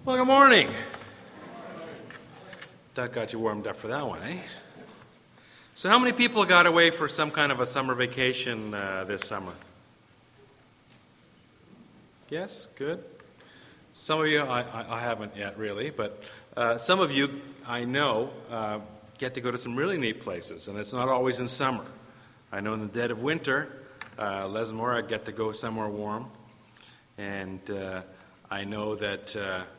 Well, good morning. Doug got you warmed up for that one, eh? So how many people got away for some kind of a summer vacation this summer? Yes, good. Some of you, I haven't yet really, but some of you, I know, get to go to some really neat places, and it's not always in summer. I know in the dead of winter, Les and Maura get to go somewhere warm, and I know that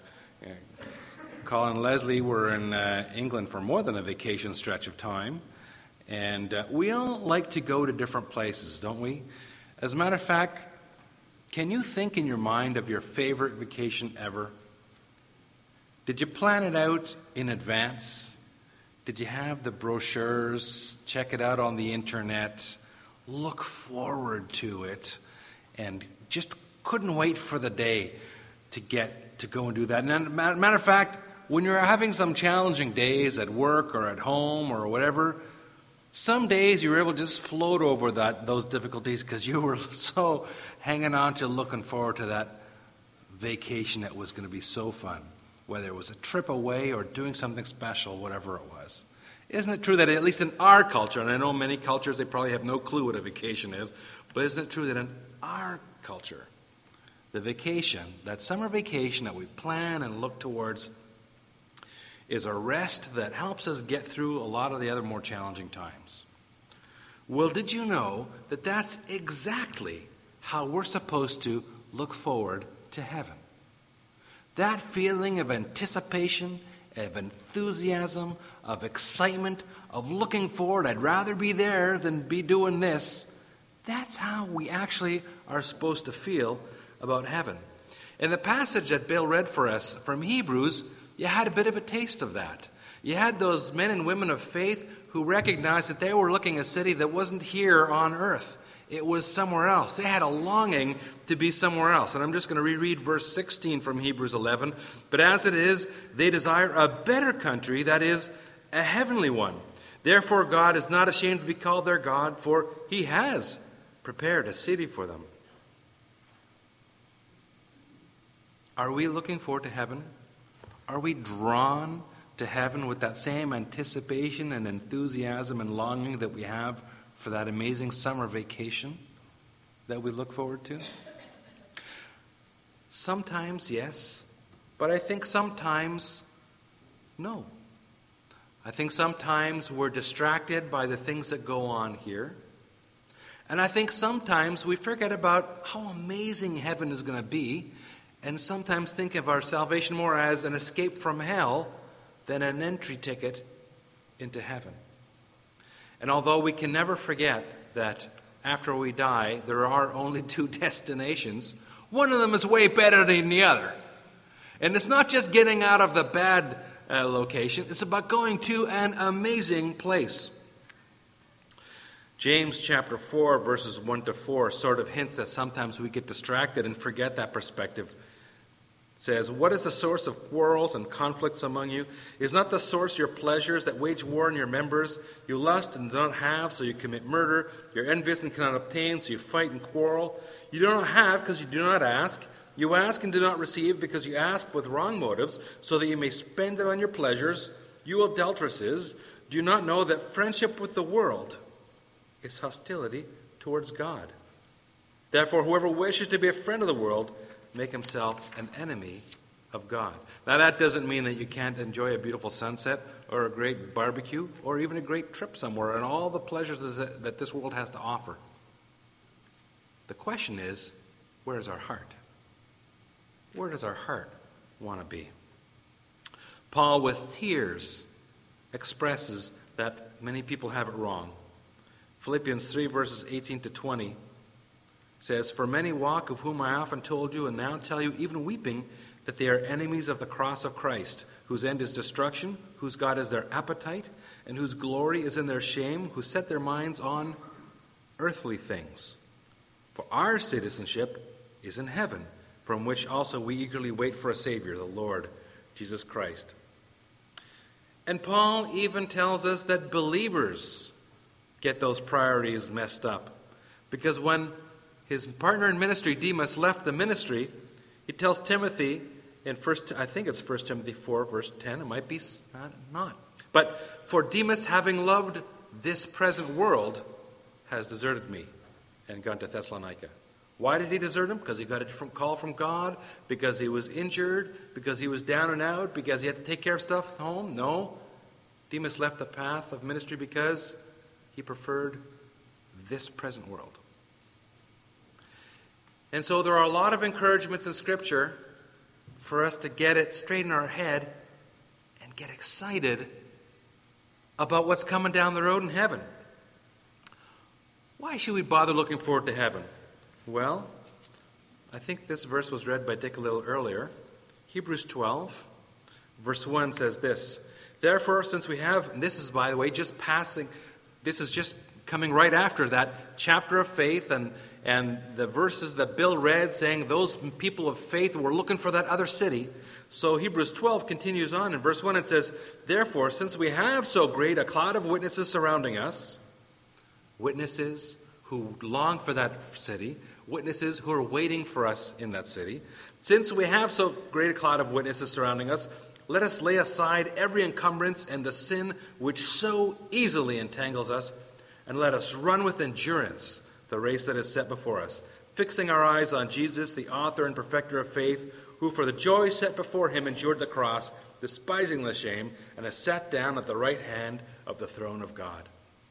Colin and Leslie were in England for more than a vacation stretch of time, and we all like to go to different places, don't we? As a matter of fact, can you think in your mind of your favorite vacation ever? Did you plan it out in advance? Did you have the brochures, check it out on the internet, look forward to it, and just couldn't wait for the day to get to go and do that? And matter of fact, when you're having some challenging days at work or at home or whatever, some days you were able to just float over those difficulties because you were so hanging on to looking forward to that vacation that was going to be so fun, whether it was a trip away or doing something special, whatever it was. Isn't it true that at least in our culture, and I know many cultures, they probably have no clue what a vacation is, but isn't it true that in our culture, the vacation, that summer vacation that we plan and look towards, is a rest that helps us get through a lot of the other more challenging times? Well, did you know that that's exactly how we're supposed to look forward to heaven? That feeling of anticipation, of enthusiasm, of excitement, of looking forward, I'd rather be there than be doing this, that's how we actually are supposed to feel about heaven. In the passage that Bill read for us from Hebrews, you had a bit of a taste of that. You had those men and women of faith who recognized that they were looking at a city that wasn't here on earth. It was somewhere else. They had a longing to be somewhere else. And I'm just going to reread verse 16 from Hebrews 11. But as it is, they desire a better country, that is, a heavenly one. Therefore God is not ashamed to be called their God, for he has prepared a city for them. Are we looking forward to heaven? Are we drawn to heaven with that same anticipation and enthusiasm and longing that we have for that amazing summer vacation that we look forward to? Sometimes, yes, but I think sometimes, no. I think sometimes we're distracted by the things that go on here. And I think sometimes we forget about how amazing heaven is going to be, and sometimes think of our salvation more as an escape from hell than an entry ticket into heaven. And although we can never forget that after we die, there are only two destinations, one of them is way better than the other. And it's not just getting out of the bad location, it's about going to an amazing place. James chapter 4, verses 1 to 4 sort of hints that sometimes we get distracted and forget that perspective. It says, "What is the source of quarrels and conflicts among you? Is not the source your pleasures that wage war in your members? You lust and do not have, so you commit murder. You're envious and cannot obtain, so you fight and quarrel. You do not have because you do not ask. You ask and do not receive because you ask with wrong motives, so that you may spend it on your pleasures. You adulteresses, do you not know that friendship with the world is hostility towards God? Therefore, whoever wishes to be a friend of the world make himself an enemy of God." Now, that doesn't mean that you can't enjoy a beautiful sunset or a great barbecue or even a great trip somewhere and all the pleasures that this world has to offer. The question is, where is our heart? Where does our heart want to be? Paul, with tears, expresses that many people have it wrong. Philippians 3, verses 18 to 20 says, "For many walk, of whom I often told you, and now tell you, even weeping, that they are enemies of the cross of Christ, whose end is destruction, whose God is their appetite, and whose glory is in their shame, who set their minds on earthly things. For our citizenship is in heaven, from which also we eagerly wait for a Savior, the Lord Jesus Christ." And Paul even tells us that believers get those priorities messed up. Because when his partner in ministry, Demas, left the ministry, he tells Timothy in I think it's 1 Timothy 4, verse 10. It might be not. But for Demas, having loved this present world, has deserted me and gone to Thessalonica. Why did he desert him? Because he got a different call from God? Because he was injured? Because he was down and out? Because he had to take care of stuff at home? No. Demas left the path of ministry because he preferred this present world. And so there are a lot of encouragements in Scripture for us to get it straight in our head and get excited about what's coming down the road in heaven. Why should we bother looking forward to heaven? Well, I think this verse was read by Dick a little earlier. Hebrews 12, verse 1 says this, therefore, since we have, and this is, by the way, just coming right after that chapter of faith and the verses that Bill read saying those people of faith were looking for that other city. So Hebrews 12 continues on. In verse 1 it says, therefore, since we have so great a cloud of witnesses surrounding us, witnesses who long for that city, witnesses who are waiting for us in that city, since we have so great a cloud of witnesses surrounding us, let us lay aside every encumbrance and the sin which so easily entangles us, and let us run with endurance the race that is set before us, fixing our eyes on Jesus, the author and perfecter of faith, who for the joy set before him endured the cross, despising the shame, and has sat down at the right hand of the throne of God.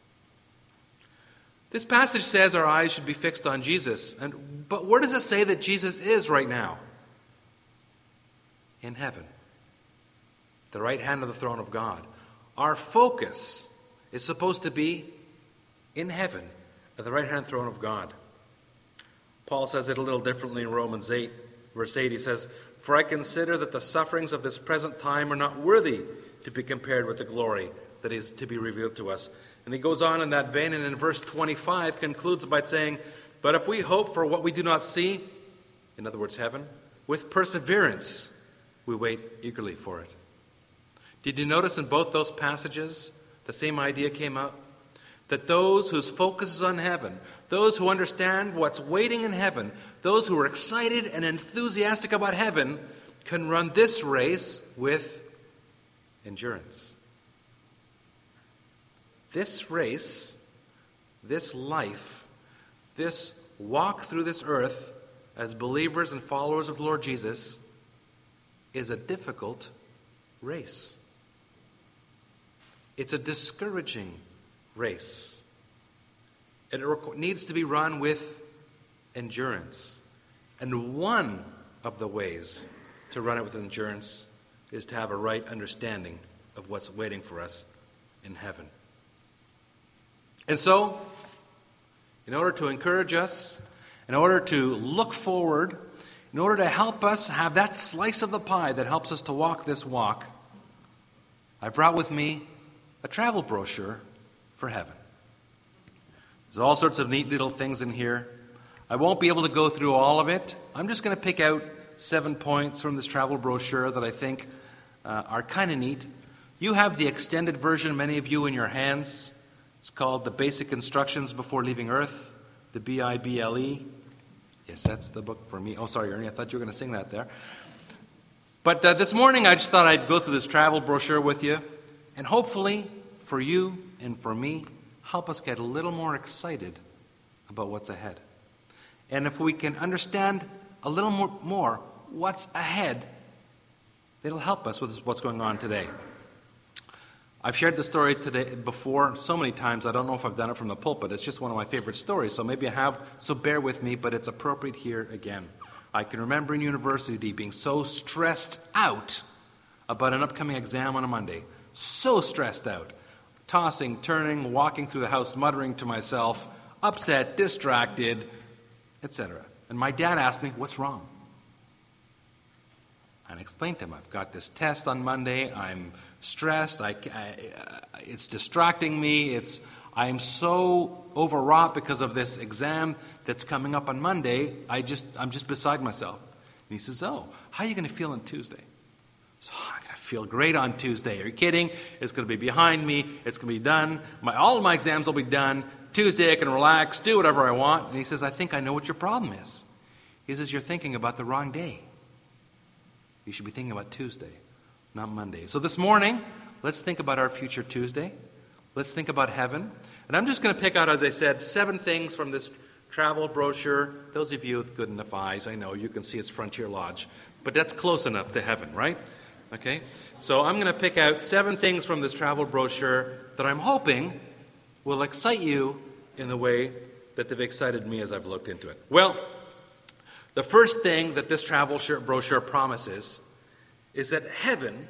This passage says our eyes should be fixed on Jesus. But where does it say that Jesus is right now? In heaven. The right hand of the throne of God. Our focus is supposed to be in heaven, at the right hand throne of God. Paul says it a little differently in Romans 8, verse 8. He says, for I consider that the sufferings of this present time are not worthy to be compared with the glory that is to be revealed to us. And he goes on in that vein, and in verse 25 concludes by saying, but if we hope for what we do not see, in other words, heaven, with perseverance, we wait eagerly for it. Did you notice in both those passages, the same idea came up? That those whose focus is on heaven, those who understand what's waiting in heaven, those who are excited and enthusiastic about heaven, can run this race with endurance. This race, this life, this walk through this earth as believers and followers of the Lord Jesus is a difficult race. It's a discouraging race. It needs to be run with endurance. And one of the ways to run it with endurance is to have a right understanding of what's waiting for us in heaven. And so, in order to encourage us, in order to look forward, in order to help us have that slice of the pie that helps us to walk this walk, I brought with me a travel brochure for heaven. There's all sorts of neat little things in here. I won't be able to go through all of it. I'm just going to pick out 7 points from this travel brochure that I think are kind of neat. You have the extended version, many of you, in your hands. It's called The Basic Instructions Before Leaving Earth, the Bible. Yes, that's the book for me. Oh, sorry, Ernie, I thought you were going to sing that there. But this morning I just thought I'd go through this travel brochure with you, and hopefully for you and for me, help us get a little more excited about what's ahead. And if we can understand a little more what's ahead, it'll help us with what's going on today. I've shared the story today before so many times, I don't know if I've done it from the pulpit. It's just one of my favorite stories, so maybe I have, so bear with me, but it's appropriate here again. I can remember in university being so stressed out about an upcoming exam on a Monday. So stressed out. Tossing, turning, walking through the house, muttering to myself, upset, distracted, etc. And my dad asked me, what's wrong? And I explained to him, I've got this test on Monday, I'm stressed, it's distracting me, I'm so overwrought because of this exam that's coming up on Monday, I'm just beside myself. And he says, how are you going to feel on Tuesday? So, I'm going to feel great on Tuesday. Are you kidding? It's going to be behind me, it's going to be done, all of my exams will be done, Tuesday I can relax, do whatever I want. And he says, I think I know what your problem is. He says, you're thinking about the wrong day. You should be thinking about Tuesday, not Monday. So this morning, let's think about our future Tuesday. Let's think about heaven. And I'm just going to pick out, as I said, 7 things from this travel brochure. Those of you with good enough eyes, I know you can see it's Frontier Lodge. But that's close enough to heaven, right? Okay? So I'm going to pick out 7 things from this travel brochure that I'm hoping will excite you in the way that they've excited me as I've looked into it. Well, the first thing that this travel brochure promises is that heaven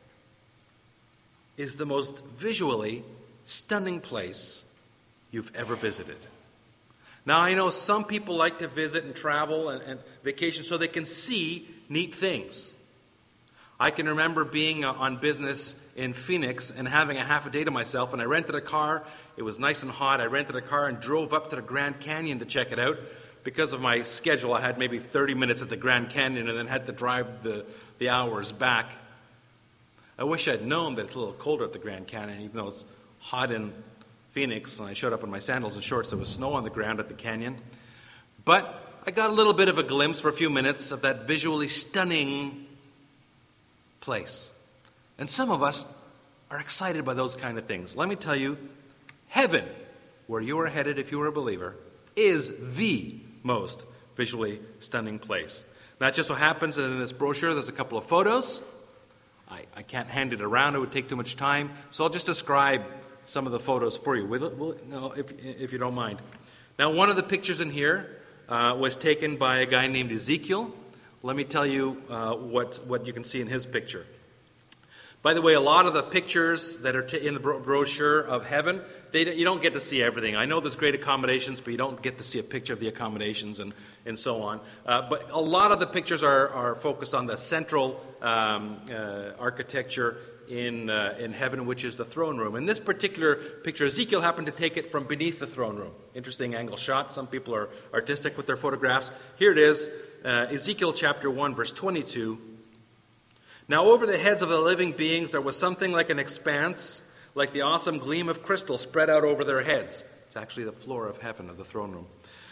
is the most visually stunning place you've ever visited. Now, I know some people like to visit and travel and vacation so they can see neat things. I can remember being on business in Phoenix and having a half a day to myself, and I rented a car. It was nice and hot. I rented a car and drove up to the Grand Canyon to check it out. Because of my schedule, I had maybe 30 minutes at the Grand Canyon and then had to drive the hours back. I wish I'd known that it's a little colder at the Grand Canyon, even though it's hot in Phoenix, and I showed up in my sandals and shorts. There was snow on the ground at the canyon. But I got a little bit of a glimpse for a few minutes of that visually stunning place. And some of us are excited by those kind of things. Let me tell you, heaven, where you are headed if you are a believer, is the most visually stunning place. Now, it just so happens that in this brochure there's a couple of photos. I can't hand it around. It would take too much time. So I'll just describe some of the photos for you, if you don't mind. Now, one of the pictures in here was taken by a guy named Ezekiel. Let me tell you what you can see in his picture. By the way, a lot of the pictures that are in the brochure of heaven, you don't get to see everything. I know there's great accommodations, but you don't get to see a picture of the accommodations and so on. But a lot of the pictures are focused on the central architecture in heaven, which is the throne room. In this particular picture, Ezekiel happened to take it from beneath the throne room. Interesting angle shot. Some people are artistic with their photographs. Here it is, Ezekiel chapter 1, verse 22. Now over the heads of the living beings there was something like an expanse, like the awesome gleam of crystal spread out over their heads. It's actually the floor of heaven, of the throne room.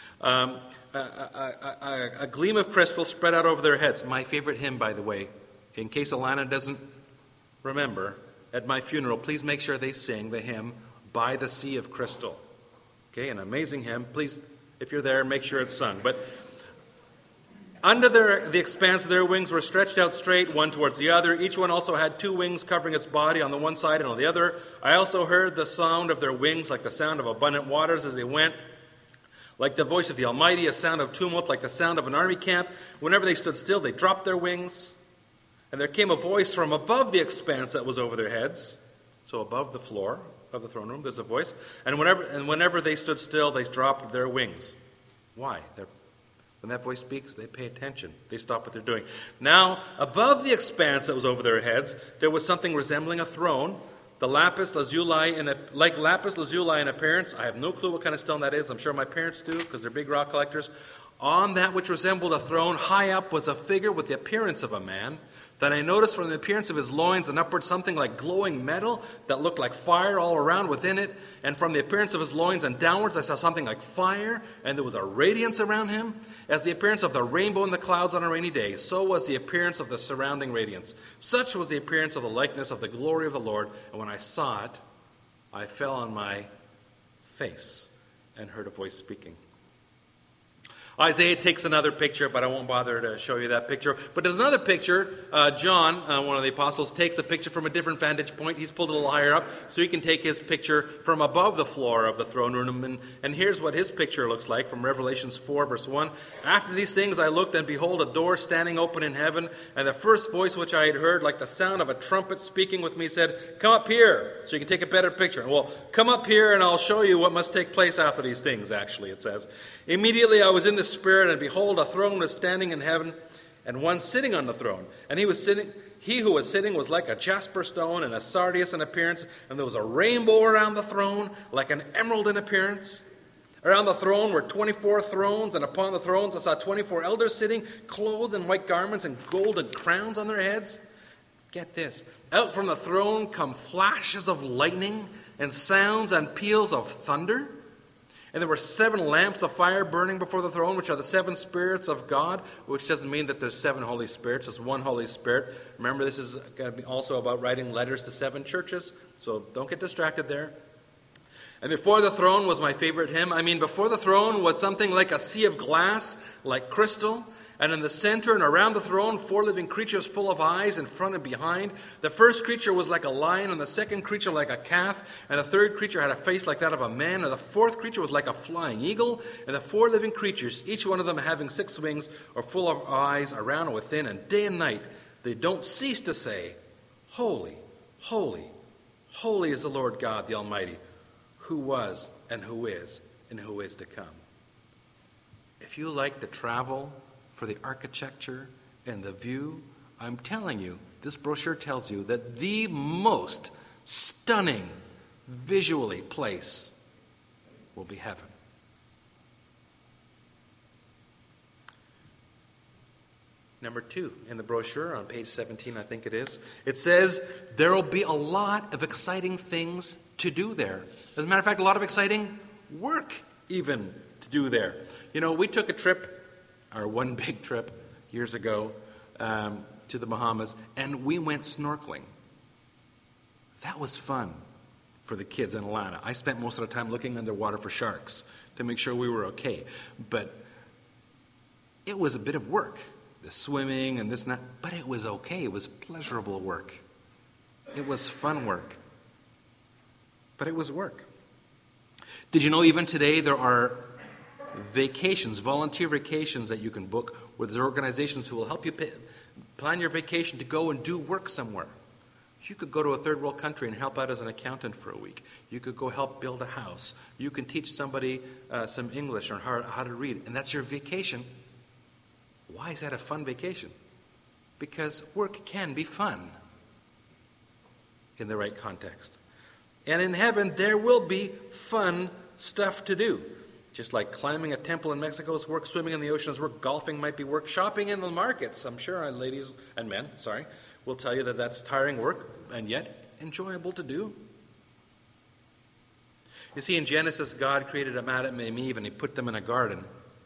A gleam of crystal spread out over their heads. My favorite hymn, by the way, in case Alana doesn't remember, at my funeral, please make sure they sing the hymn, By the Sea of Crystal. Okay, an amazing hymn. Please, if you're there, make sure it's sung. But under the expanse of their wings were stretched out straight, one towards the other. Each one also had 2 wings covering its body on the one side and on the other. I also heard the sound of their wings like the sound of abundant waters as they went, like the voice of the Almighty, a sound of tumult, like the sound of an army camp. Whenever they stood still, they dropped their wings. And there came a voice from above the expanse that was over their heads. So above the floor of the throne room, there's a voice. And whenever they stood still, they dropped their wings. Why? When that voice speaks, they pay attention. They stop what they're doing. Now, above the expanse that was over their heads, there was something resembling a throne, the lapis lazuli, like lapis lazuli in appearance. I have no clue what kind of stone that is. I'm sure my parents do, because they're big rock collectors. On that which resembled a throne, high up was a figure with the appearance of a man. Then I noticed from the appearance of his loins and upward something like glowing metal that looked like fire all around within it. And from the appearance of his loins and downwards I saw something like fire, and there was a radiance around him. As the appearance of the rainbow in the clouds on a rainy day, so was the appearance of the surrounding radiance. Such was the appearance of the likeness of the glory of the Lord. And when I saw it, I fell on my face and heard a voice speaking. Isaiah takes another picture, but I won't bother to show you that picture. But there's another picture. John, one of the apostles, takes a picture from a different vantage point. He's pulled it a little higher up, so he can take his picture from above the floor of the throne room. And here's what his picture looks like from Revelations 4, verse 1. After these things I looked, and behold, a door standing open in heaven. And the first voice which I had heard, like the sound of a trumpet speaking with me, said, "Come up here," so you can take a better picture. Well, come up here, and I'll show you what must take place after these things, actually, it says. Immediately I was in the Spirit, and behold, a throne was standing in heaven, and one sitting on the throne. And he who was sitting was like a jasper stone and a sardius in appearance, and there was a rainbow around the throne, like an emerald in appearance. Around the throne were 24 thrones, and upon the thrones I saw 24 elders sitting, clothed in white garments and golden crowns on their heads. Get this. Out from the throne come flashes of lightning and sounds and peals of thunder. And there were 7 lamps of fire burning before the throne, which are the 7 spirits of God, which doesn't mean that there's 7 Holy Spirits. There's one Holy Spirit. Remember, this is going to be also about writing letters to 7 churches, so don't get distracted there. And before the throne was my favorite hymn. Before the throne was something like a sea of glass, like crystal. And in the center and around the throne, 4 living creatures full of eyes in front and behind. The first creature was like a lion, and the second creature like a calf, and the third creature had a face like that of a man, and the fourth creature was like a flying eagle. And the 4 living creatures, each one of them having 6 wings, are full of eyes around and within, and day and night they don't cease to say, Holy, holy, holy is the Lord God the Almighty, who was and who is to come. If you like the travel for the architecture and the view, I'm telling you, this brochure tells you that the most stunning visually place will be heaven. Number 2 in the brochure on page 17, I think it is, it says there will be a lot of exciting things to do there. As a matter of fact, a lot of exciting work even to do there. We took a trip, our one big trip years ago, to the Bahamas, and we went snorkeling. That was fun for the kids and Alana. I spent most of the time looking underwater for sharks to make sure we were okay. But it was a bit of work, the swimming and this and that, but it was okay. It was pleasurable work. It was fun work. But it was work. Did you know even today there are vacations, volunteer vacations that you can book where there's organizations who will help you plan your vacation to go and do work somewhere. You could go to a third world country and help out as an accountant for a week. You could go help build a house. You can teach somebody some English or how to read, and that's your vacation. Why is that a fun vacation? Because work can be fun in the right context. And in heaven, there will be fun stuff to do. Just like climbing a temple in Mexico is work, swimming in the ocean is work, golfing might be work, shopping in the markets, I'm sure ladies and men, will tell you that that's tiring work and yet enjoyable to do. You see, in Genesis, God created Adam and Eve and he put them in a garden.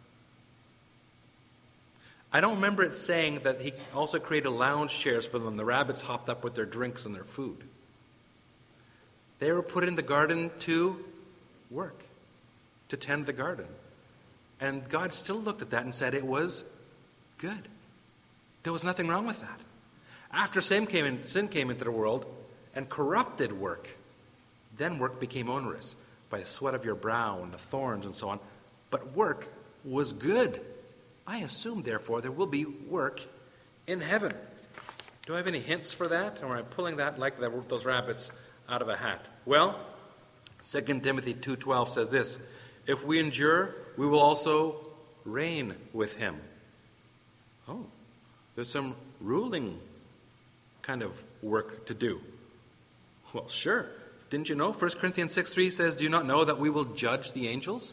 I don't remember it saying that he also created lounge chairs for them. The rabbits hopped up with their drinks and their food. They were put in the garden to work, to tend the garden. And God still looked at that and said it was good. There was nothing wrong with that. After sin came into the world and corrupted work, then work became onerous by the sweat of your brow and the thorns and so on. But work was good. I assume, therefore, there will be work in heaven. Do I have any hints for that? Or am I pulling that like those rabbits out of a hat? Well, 2 Timothy 2:12 says this, if we endure, we will also reign with him. Oh, there's some ruling kind of work to do. Well, sure. Didn't you know? 1 Corinthians 6:3 says, do you not know that we will judge the angels?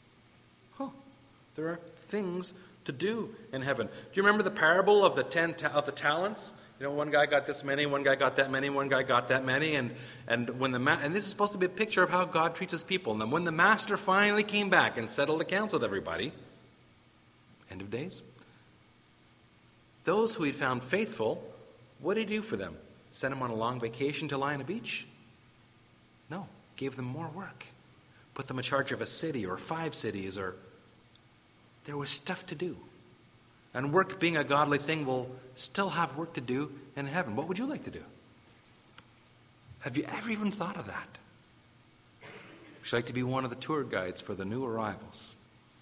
There are things to do in heaven. Do you remember the parable of the talents? One guy got this many, one guy got that many, one guy got that many, and when and this is supposed to be a picture of how God treats his people. And then when the master finally came back and settled accounts with everybody, end of days, those who he found faithful, what did he do for them? Send them on a long vacation to lie on a beach? No, gave them more work. Put them in charge of a city or 5 cities, or there was stuff to do. And work, being a godly thing, will still have work to do in heaven. What would you like to do? Have you ever even thought of that? Would you like to be one of the tour guides for the new arrivals?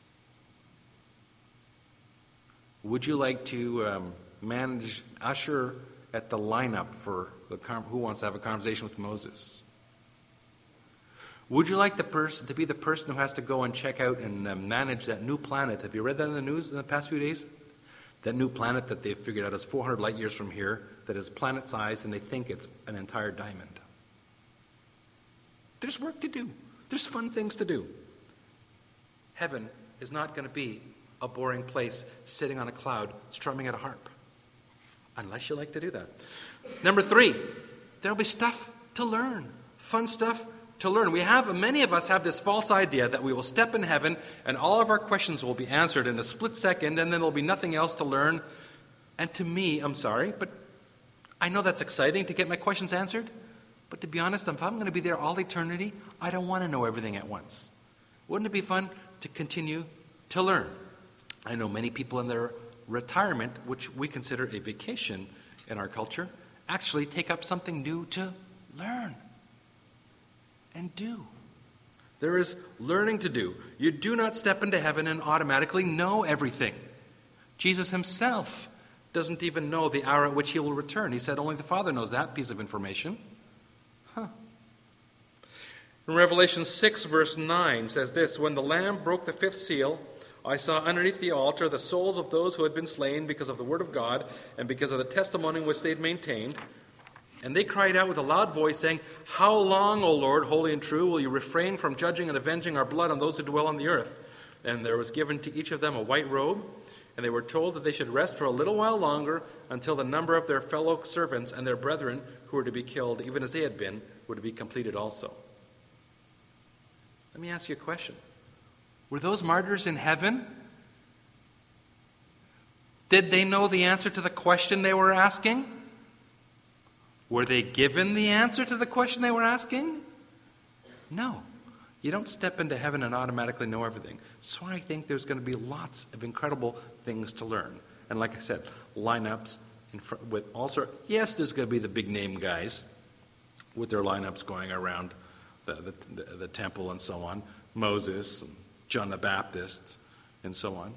Would you like to usher at the lineup for who wants to have a conversation with Moses? Would you like to be the person who has to go and check out and manage that new planet? Have you read that in the news in the past few days? That new planet that they've figured out is 400 light years from here, that is planet-sized, and they think it's an entire diamond. There's work to do. There's fun things to do. Heaven is not going to be a boring place sitting on a cloud strumming at a harp, unless you like to do that. Number 3, there'll be stuff to learn, fun stuff to learn. Many of us have this false idea that we will step in heaven and all of our questions will be answered in a split second, and then there'll be nothing else to learn. And to me, I'm sorry, but I know that's exciting to get my questions answered. But to be honest, if I'm going to be there all eternity, I don't want to know everything at once. Wouldn't it be fun to continue to learn? I know many people in their retirement, which we consider a vacation in our culture, actually take up something new to learn and do. There is learning to do. You do not step into heaven and automatically know everything. Jesus himself doesn't even know the hour at which he will return. He said only the Father knows that piece of information. In Revelation 6, verse 9 says this, "When the Lamb broke the fifth seal, I saw underneath the altar the souls of those who had been slain because of the word of God and because of the testimony which they had maintained. And they cried out with a loud voice, saying, 'How long, O Lord, holy and true, will you refrain from judging and avenging our blood on those who dwell on the earth?' And there was given to each of them a white robe, and they were told that they should rest for a little while longer until the number of their fellow servants and their brethren who were to be killed, even as they had been, were to be completed also." Let me ask you a question. Were those martyrs in heaven? Did they know the answer to the question they were asking? Were they given the answer to the question they were asking? No. You don't step into heaven and automatically know everything. So I think there's going to be lots of incredible things to learn. And like I said, lineups with all sorts. Yes, there's going to be the big name guys with their lineups going around the temple and so on. Moses and John the Baptist and so on.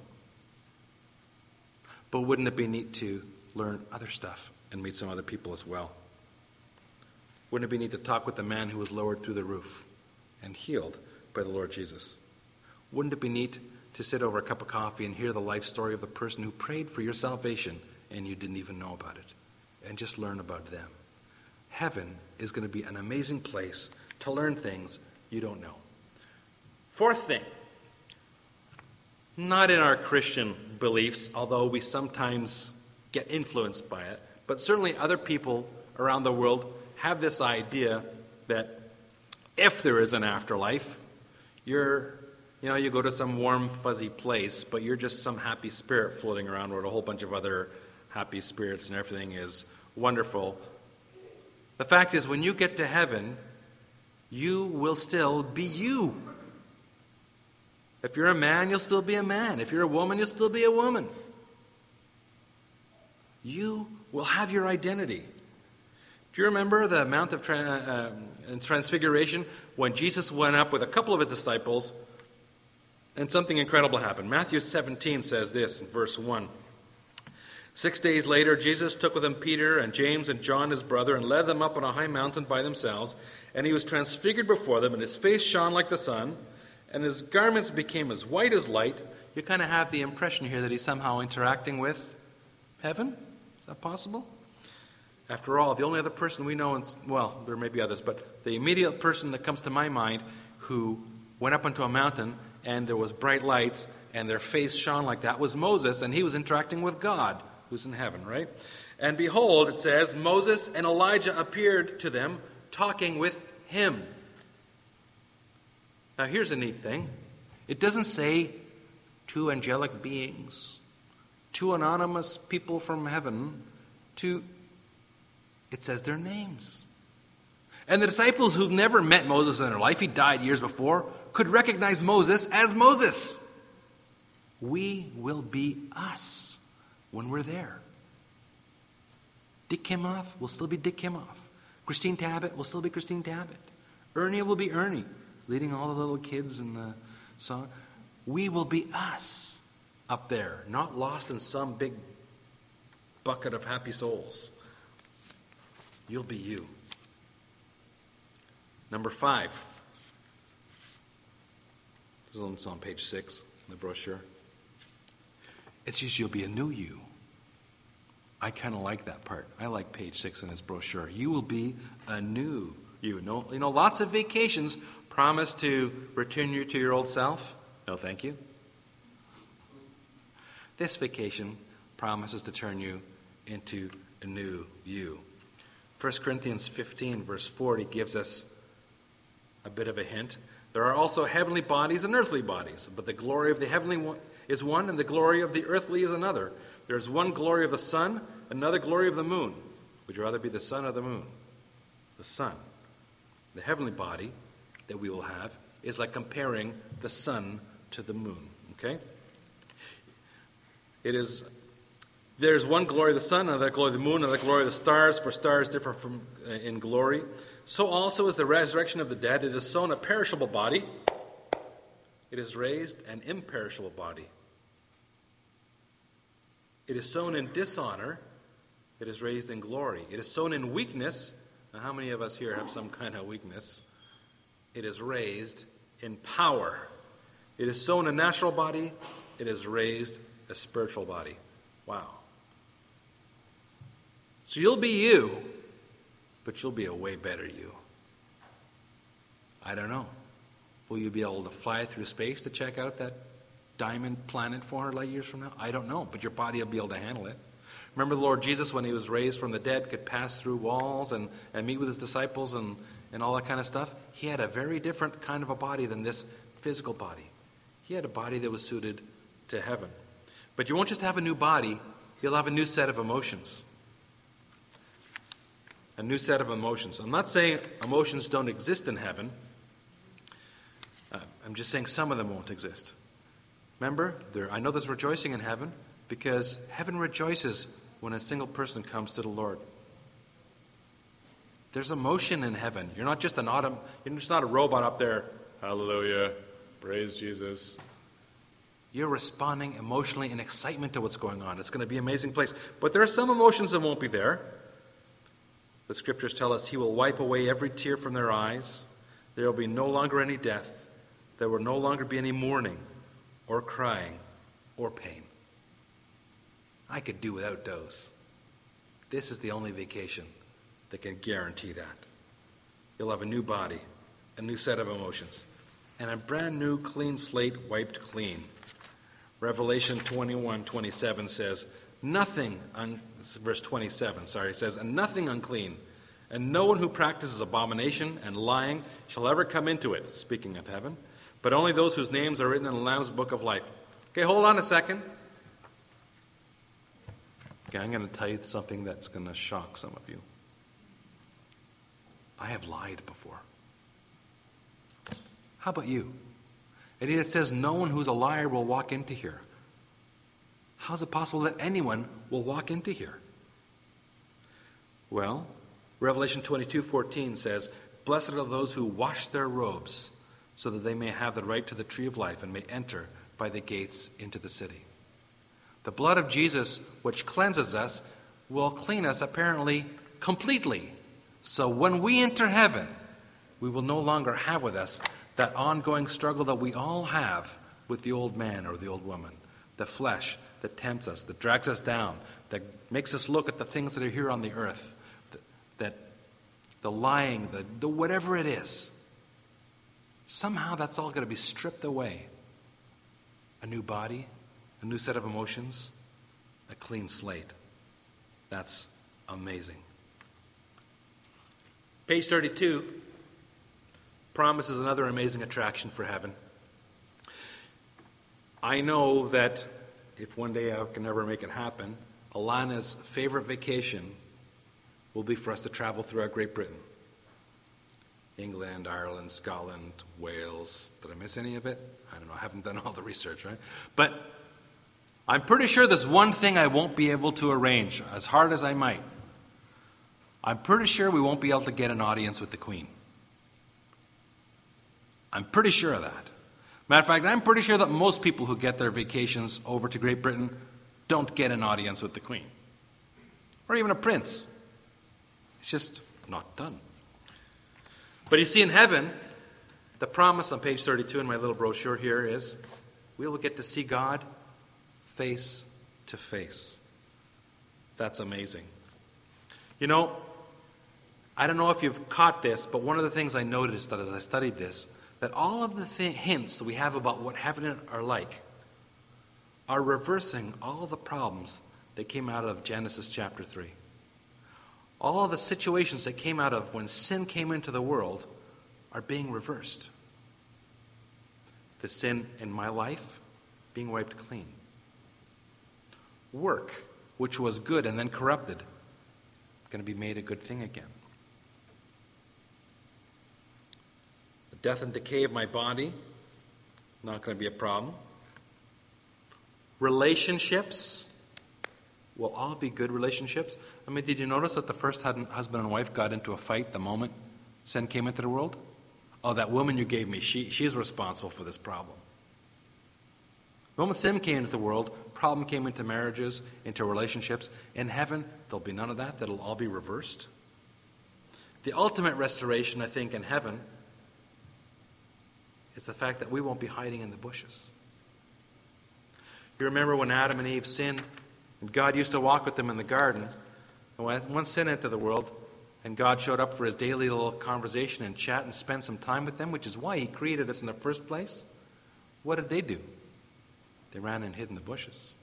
But wouldn't it be neat to learn other stuff and meet some other people as well? Wouldn't it be neat to talk with the man who was lowered through the roof and healed by the Lord Jesus? Wouldn't it be neat to sit over a cup of coffee and hear the life story of the person who prayed for your salvation and you didn't even know about it, and just learn about them? Heaven is going to be an amazing place to learn things you don't know. Fourth thing, not in our Christian beliefs, although we sometimes get influenced by it, but certainly other people around the world have this idea that if there is an afterlife, you go to some warm, fuzzy place, but you're just some happy spirit floating around with a whole bunch of other happy spirits and everything is wonderful. The fact is, when you get to heaven, you will still be you. If you're a man, you'll still be a man. If you're a woman, you'll still be a woman. You will have your identity. Do you remember the Mount of Transfiguration when Jesus went up with a couple of his disciples and something incredible happened? Matthew 17 says this in verse 1. 6 days later, Jesus took with him Peter and James and John his brother and led them up on a high mountain by themselves. And he was transfigured before them, and his face shone like the sun, and his garments became as white as light. You kind of have the impression here that he's somehow interacting with heaven. Is that possible? After all, the only other person we know, well, there may be others, but the immediate person that comes to my mind who went up onto a mountain and there was bright lights and their face shone like that was Moses, and he was interacting with God, who's in heaven, right? And behold, it says, Moses and Elijah appeared to them, talking with him. Now here's a neat thing. It doesn't say two angelic beings, two anonymous people from heaven, it says their names. And the disciples who've never met Moses in their life, he died years before, could recognize Moses as Moses. We will be us when we're there. Dick Kimoff will still be Dick Kimoff. Christine Tabbitt will still be Christine Tabbitt. Ernie will be Ernie, leading all the little kids in the song. We will be us up there, not lost in some big bucket of happy souls. You'll be you. Number 5. This is on page 6 in the brochure. It says you'll be a new you. I kind of like that part. I like page 6 in this brochure. You will be a new you. No, lots of vacations promise to return you to your old self. No, thank you. This vacation promises to turn you into a new you. 1 Corinthians 15, verse 40 gives us a bit of a hint. There are also heavenly bodies and earthly bodies, but the glory of the heavenly one is one, and the glory of the earthly is another. There is one glory of the sun, another glory of the moon. Would you rather be the sun or the moon? The sun. The heavenly body that we will have is like comparing the sun to the moon. Okay? There's one glory of the sun, another glory of the moon, another glory of the stars, for stars differ from in glory. So also is the resurrection of the dead. It is sown a perishable body. It is raised an imperishable body. It is sown in dishonor. It is raised in glory. It is sown in weakness. Now, how many of us here have some kind of weakness? It is raised in power. It is sown a natural body. It is raised a spiritual body. Wow. So you'll be you, but you'll be a way better you. I don't know. Will you be able to fly through space to check out that diamond planet 400 light years from now? I don't know, but your body will be able to handle it. Remember the Lord Jesus, when he was raised from the dead, could pass through walls and meet with his disciples and all that kind of stuff? He had a very different kind of a body than this physical body. He had a body that was suited to heaven. But you won't just have a new body, you'll have a new set of emotions. A new set of emotions. I'm not saying emotions don't exist in heaven. I'm just saying some of them won't exist. Remember, I know there's rejoicing in heaven because heaven rejoices when a single person comes to the Lord. There's emotion in heaven. You're not just you're just not a robot up there. Hallelujah. Praise Jesus. You're responding emotionally in excitement to what's going on. It's going to be an amazing place. But there are some emotions that won't be there. The scriptures tell us he will wipe away every tear from their eyes. There will be no longer any death. There will no longer be any mourning or crying or pain. I could do without those. This is the only vacation that can guarantee that. You'll have a new body, a new set of emotions, and a brand new clean slate wiped clean. Revelation 21:27 says, verse 27, says, and nothing unclean, and no one who practices abomination and lying shall ever come into it, speaking of heaven, but only those whose names are written in the Lamb's book of life. Okay, hold on a second. Okay, I'm going to tell you something that's going to shock some of you. I have lied before. How about you? And it says no one who's a liar will walk into here. How is it possible that anyone will walk into here? Well, Revelation 22:14 says, blessed are those who wash their robes, so that they may have the right to the tree of life and may enter by the gates into the city. The blood of Jesus, which cleanses us, will clean us apparently completely. So when we enter heaven, we will no longer have with us that ongoing struggle that we all have with the old man or the old woman, the flesh that tempts us, that drags us down, that makes us look at the things that are here on the earth, that the lying, the whatever it is. Somehow that's all going to be stripped away. A new body, a new set of emotions, a clean slate. That's amazing. Page 32 promises another amazing attraction for heaven. I know that if one day I can ever make it happen, Alana's favorite vacation will be for us to travel throughout Great Britain. England, Ireland, Scotland, Wales. Did I miss any of it? I don't know. I haven't done all the research, right? But I'm pretty sure there's one thing I won't be able to arrange, as hard as I might. I'm pretty sure we won't be able to get an audience with the Queen. I'm pretty sure of that. Matter of fact, I'm pretty sure that most people who get their vacations over to Great Britain don't get an audience with the Queen. Or even a prince. It's just not done. But you see, in heaven, the promise on page 32 in my little brochure here is we will get to see God face to face. That's amazing. You know, I don't know if you've caught this, but one of the things I noticed that as I studied this, that all of the hints that we have about what heaven are like are reversing all of the problems that came out of Genesis chapter 3. All of the situations that came out of when sin came into the world are being reversed. The sin in my life being wiped clean. Work, which was good and then corrupted, going to be made a good thing again. The death and decay of my body, not going to be a problem. Relationships will all be good relationships. I mean, did you notice that the first husband and wife got into a fight the moment sin came into the world? Oh, that woman you gave me, she's responsible for this problem. The moment sin came into the world, problem came into marriages, into relationships. In heaven, there'll be none of that. That'll all be reversed. The ultimate restoration, I think, in heaven is the fact that we won't be hiding in the bushes. You remember when Adam and Eve sinned, and God used to walk with them in the garden, and when one sin entered the world, and God showed up for his daily little conversation and chat and spend some time with them, which is why he created us in the first place, what did they do? They ran and hid in the bushes.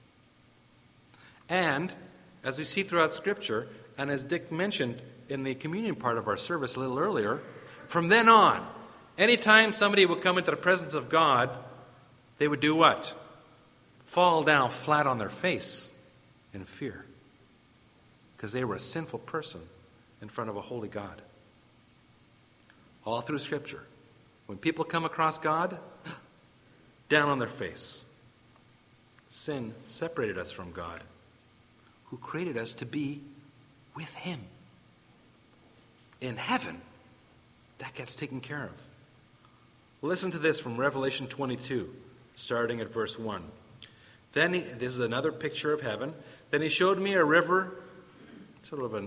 And, as we see throughout Scripture, and as Dick mentioned in the communion part of our service a little earlier, from then on, anytime somebody would come into the presence of God, they would do what? Fall down flat on their face in fear. Because they were a sinful person in front of a holy God. All through Scripture. When people come across God, down on their face. Sin separated us from God, who created us to be with him. In heaven, that gets taken care of. Listen to this from Revelation 22, starting at verse 1. This is another picture of heaven. Then he showed me a river, sort of a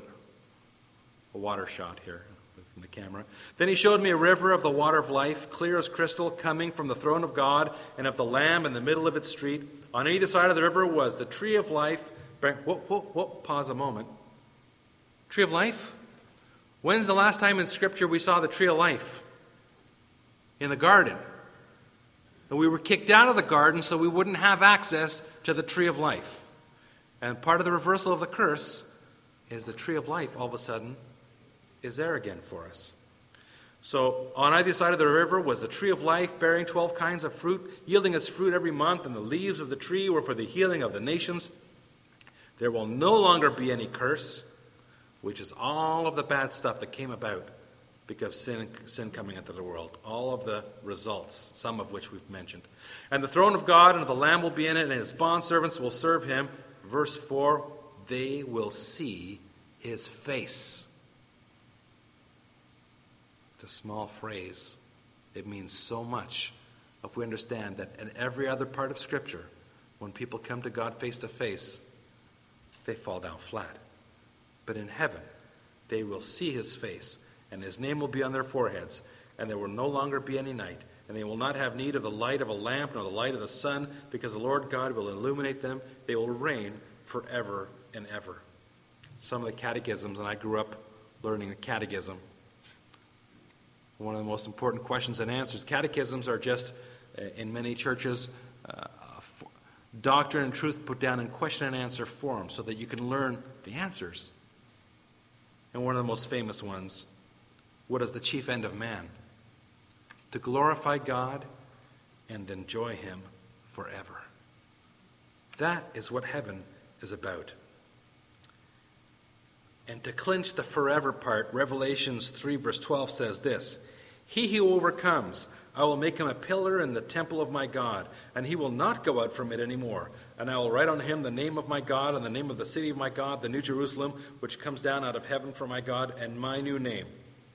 water shot here from the camera. Then he showed me a river of the water of life, clear as crystal, coming from the throne of God and of the Lamb in the middle of its street. On either side of the river was the tree of life. Pause a moment. Tree of life? When's the last time in Scripture we saw the tree of life? In the garden. And we were kicked out of the garden so we wouldn't have access to the tree of life. And part of the reversal of the curse is the tree of life all of a sudden is there again for us. So on either side of the river was the tree of life, bearing 12 kinds of fruit, yielding its fruit every month, and the leaves of the tree were for the healing of the nations. There will no longer be any curse, which is all of the bad stuff that came about because of sin coming into the world. All of the results, some of which we've mentioned. And the throne of God and of the Lamb will be in it, and his bondservants will serve him. Verse 4, they will see his face. It's a small phrase. It means so much if we understand that in every other part of Scripture, when people come to God face to face, they fall down flat. But in heaven, they will see his face, and his name will be on their foreheads, and there will no longer be any night, and they will not have need of the light of a lamp nor the light of the sun, because the Lord God will illuminate them. They will reign forever and ever. Some of the catechisms, and I grew up learning the catechism. One of the most important questions and answers. Catechisms are just, in many churches, doctrine and truth put down in question and answer form so that you can learn the answers. And one of the most famous ones, what is the chief end of man? To glorify God and enjoy him forever. That is what heaven is about. And to clinch the forever part, Revelations 3 verse 12 says this, he who overcomes, I will make him a pillar in the temple of my God, and he will not go out from it anymore. And I will write on him the name of my God and the name of the city of my God, the New Jerusalem, which comes down out of heaven from my God, and my new name.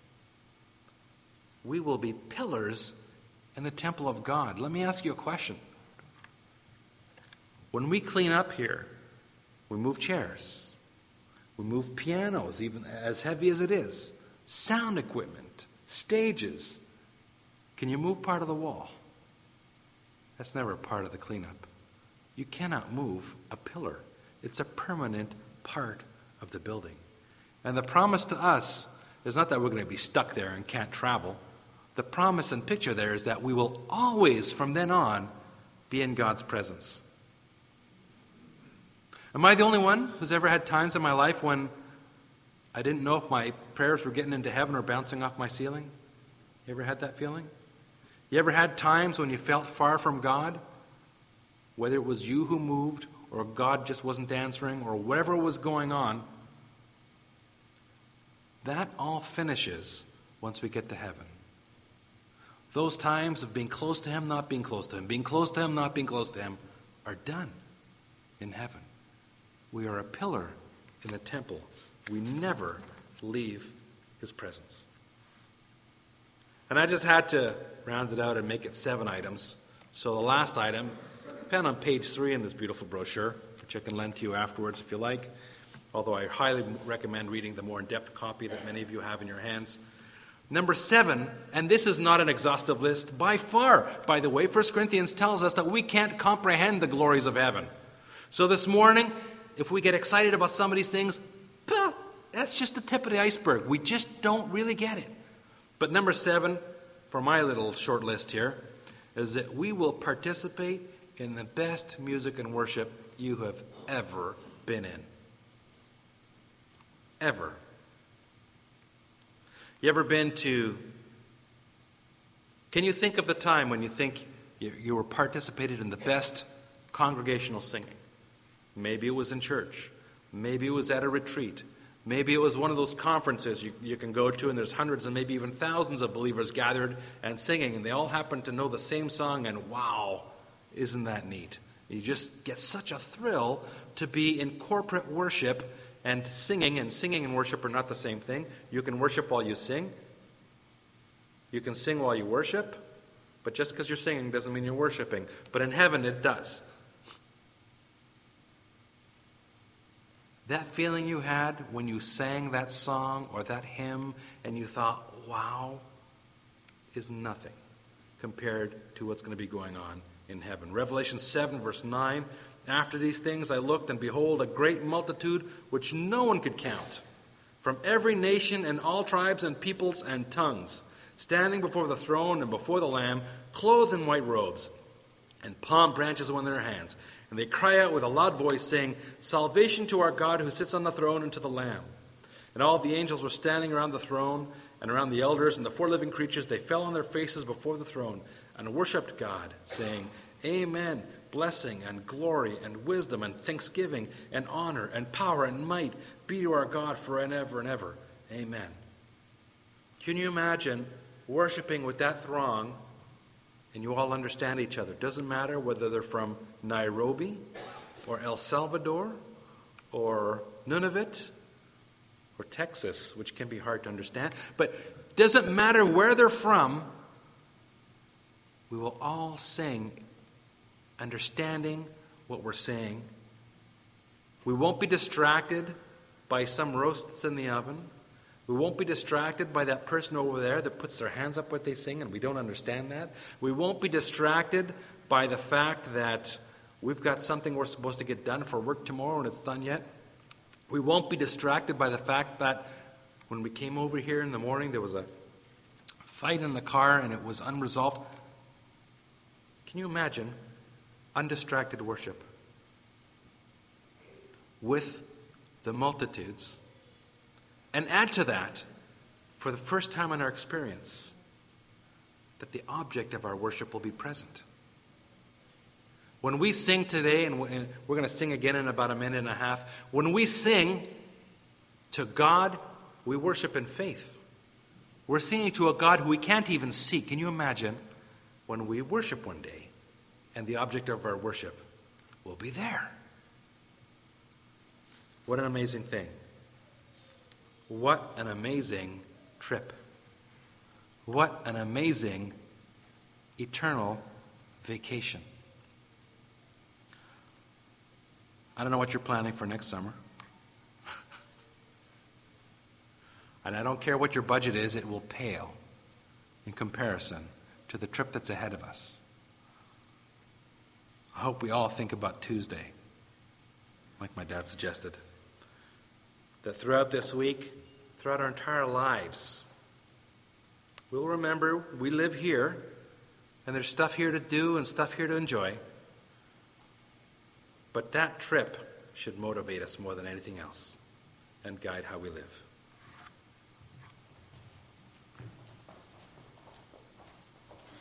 We will be pillars in the temple of God. Let me ask you a question. When we clean up here, we move chairs, we move pianos, even as heavy as it is, sound equipment, stages. Can you move part of the wall? That's never a part of the cleanup. You cannot move a pillar. It's a permanent part of the building. And the promise to us is not that we're going to be stuck there and can't travel. The promise and picture there is that we will always, from then on, be in God's presence. Am I the only one who's ever had times in my life when I didn't know if my prayers were getting into heaven or bouncing off my ceiling? You ever had that feeling? You ever had times when you felt far from God? Whether it was you who moved, or God just wasn't answering, or whatever was going on, that all finishes once we get to heaven. Those times of being close to Him, not being close to Him, being close to Him, not being close to Him, are done in heaven. We are a pillar in the temple. We never leave His presence. And I just had to round it out and make it 7 items. So the last item, found on page 3 in this beautiful brochure, which I can lend to you afterwards if you like, although I highly recommend reading the more in-depth copy that many of you have in your hands. Number 7, and this is not an exhaustive list by far, by the way. 1 Corinthians tells us that we can't comprehend the glories of heaven. So this morning, if we get excited about some of these things, that's just the tip of the iceberg. We just don't really get it. But number 7, for my little short list here, is that we will participate in the best music and worship you have ever been in. Ever. You ever been to... Can you think of the time when you think you were participated in the best congregational singing? Maybe it was in church. Maybe it was at a retreat. Maybe it was one of those conferences you can go to and there's hundreds and maybe even thousands of believers gathered and singing, and they all happen to know the same song, and wow, isn't that neat? You just get such a thrill to be in corporate worship and singing and worship are not the same thing. You can worship while you sing. You can sing while you worship, but just because you're singing doesn't mean you're worshiping. But in heaven it does. That feeling you had when you sang that song or that hymn and you thought, wow, is nothing compared to what's going to be going on in heaven. Revelation 7, verse 9, after these things I looked, and behold, a great multitude which no one could count, from every nation and all tribes and peoples and tongues, standing before the throne and before the Lamb, clothed in white robes, and palm branches in their hands. And they cry out with a loud voice, saying, Salvation to our God who sits on the throne and to the Lamb. And all the angels were standing around the throne and around the elders and the 4 living creatures. They fell on their faces before the throne and worshipped God, saying, Amen, blessing and glory and wisdom and thanksgiving and honor and power and might be to our God forever and ever and ever. Amen. Can you imagine worshiping with that throng? And you all understand each other. Doesn't matter whether they're from Nairobi or El Salvador or Nunavut or Texas, which can be hard to understand. But doesn't matter where they're from, we will all sing, understanding what we're saying. We won't be distracted by some roast that's in the oven. We won't be distracted by that person over there that puts their hands up when they sing and we don't understand that. We won't be distracted by the fact that we've got something we're supposed to get done for work tomorrow and it's done yet. We won't be distracted by the fact that when we came over here in the morning there was a fight in the car and it was unresolved. Can you imagine undistracted worship with the multitudes? And add to that, for the first time in our experience, that the object of our worship will be present. When we sing today, and we're going to sing again in about a minute and a half, when we sing to God, we worship in faith. We're singing to a God who we can't even see. Can you imagine when we worship one day and the object of our worship will be there? What an amazing thing. What an amazing trip. What an amazing eternal vacation. I don't know what you're planning for next summer. And I don't care what your budget is, it will pale in comparison to the trip that's ahead of us. I hope we all think about Tuesday, like my dad suggested. That throughout this week, throughout our entire lives, we'll remember we live here, and there's stuff here to do and stuff here to enjoy. But that trip should motivate us more than anything else and guide how we live.